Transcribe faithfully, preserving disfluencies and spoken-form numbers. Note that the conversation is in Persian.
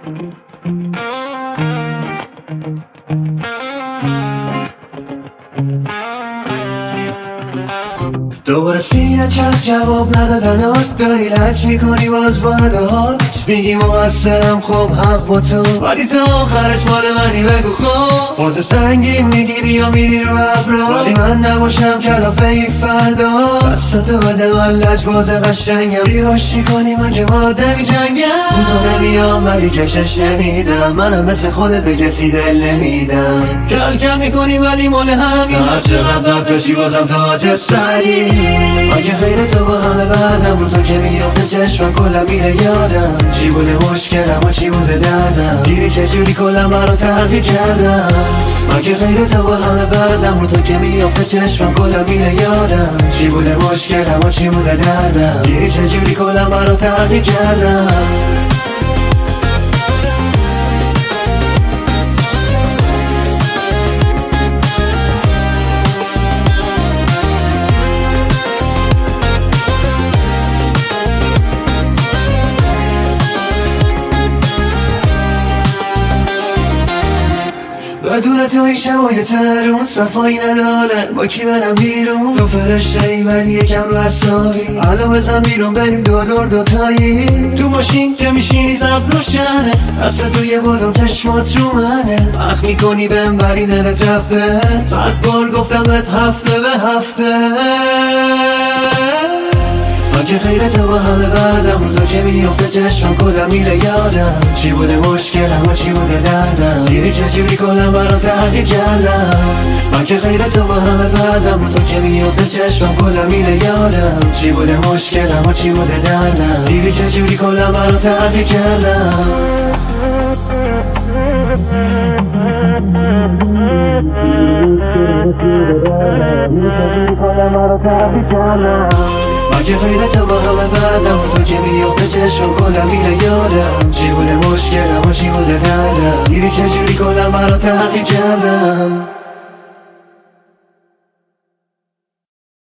دوباره سینه چند جواب ندادنات داری لج میکنی باز بادهات میگی مقصرم خب حق با تو ولی تا آخرش مال منی بگو خب فوز سنگین میگیری یا میری رو ابرا ولی من نباشم کلافه ای فردا دستاتو بده من لج باز قشنگم بیهاشی کنی من که باید نمی جنگم تو نمیام ولی کشش نمیدم منم مثل خودت به کسی دل نمیدم کل کل میکنی ولی مال همین هر چقدر بد بشی بازم تاج سری اگه غیر تو با همه بعدم رو تو که میافته چشمم کلم میره یادم چی بوده مشکلم و چی بوده دردم دیری چجوری کلم برا تغییر کردم اگه غیر تو با همه بعدم رو تو که میافته چشمم کلم میره یادم چی بوده مشکلم و چی بوده دردم دیری چجوری کلم برا تغییر کردم بدون تو این شبای ترون صفایی نداره با کی منم بیرون تو فرشته ای ولی یکم رو حسابی الان بزن بیرون بریم دو دور دوتایی تو ماشین که میشینی زب روشنه اصلا تو یه بالم چشمات رو منه اخ میکنی بهم ولی دلت رفته صد بار گفتم بهت هفته به هفته اگه غیر تو با همه بعدم رو تو که میافته چشمم کلم میره یادم چی بوده مشکلم و چی بوده دردم دیری چجوری کلم برا تغییر کردم اگه غیر تو با همه بعدم رو تو که میافته چشمم کلم میره یادم چی بوده مشکلم و چی بوده دردم دیری چجوری کلم برا تغییر کردم اگه غیر تو با همه بعدم رو تو که میافته چشم کلم میره یادم چی بوده مشکلم و چی بوده دردم دیری چجوری کلم برا تغییر کردم